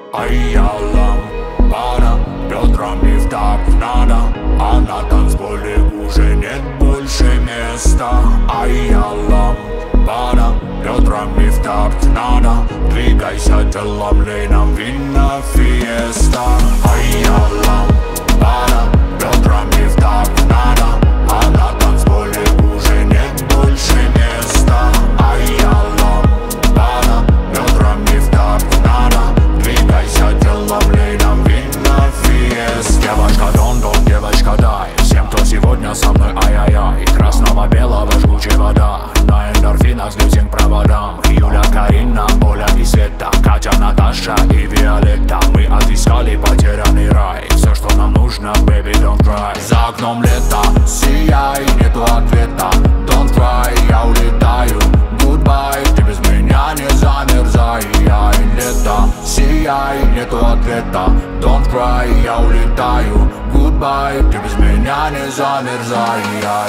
я лампада, бедрами в такт надо, а на танцполе уже нет больше места. Я лампада, бедрами в такт надо, двигайся телом, лей нам вина фиеста. Я лампада, бедрами в такт надо, а на танцполе уже нет больше места. Я лампада, бедрами в такт надо, двигайся телом, лей нам вина фиеста. Девочка дон-дон, девочка дай всем, кто сегодня со мной, ай-яй-яй. Красного-белого жгучая вода, на эндорфинах с лютинг проводам. Юля, Карина, Оля и Света, Катя, Наташа и Виолетта. Мы отыскали потерянный рай, все, что нам нужно, baby, don't cry. За окном лето, сияй, нету ответа, don't cry, я улетаю, goodbye. Ты без меня не замерзай, лето, сияй, нету ответа, don't cry, я улетаю, goodbye. Ты без меня не замерзай,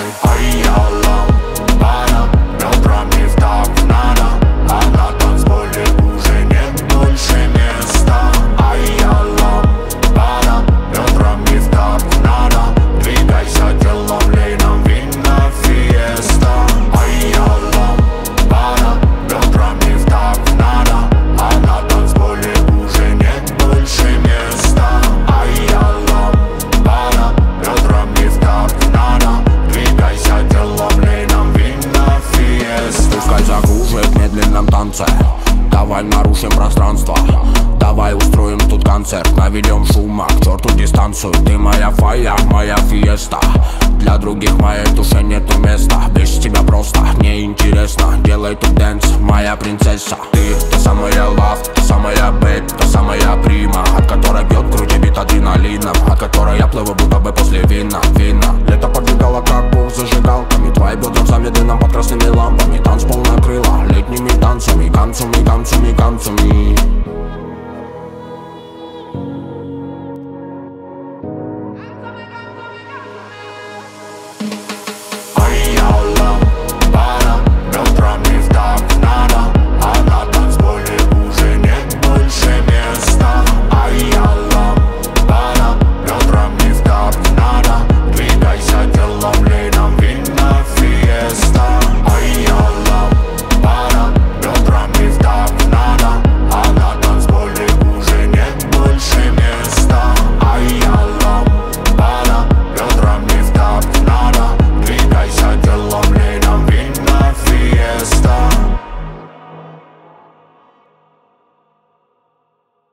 я лампада, бедрами в такт надо, а на танцполе уже нет больше места. Я лампада, бедрами в такт надо, двигайся телом, лей нам вина фиеста. Я лампада, бедрами в такт надо, а на танцполе уже нет больше места. Я лампада, бедрами в такт надо, двигайся телом, лей нам вина фиеста. Пускай закружит в медленном танце, давай нарушим пространство, давай устроим тут концерт, наведем шума, к черту дистанцию. Ты моя фая, моя фиеста, для других в моей душе нету места. Без тебя просто неинтересно, делай тут дэнс, моя принцесса. Ты та самая лав, та самая бэйб, та самая прима, от которой бьет в груди бит адреналином, от которой я плыву будто бы после вина. Лето поджигало как бух зажигалками, твои бедра в замедленном под красными лампами. Танцпол накрыла летними танцами, танцами, танцами, танцами.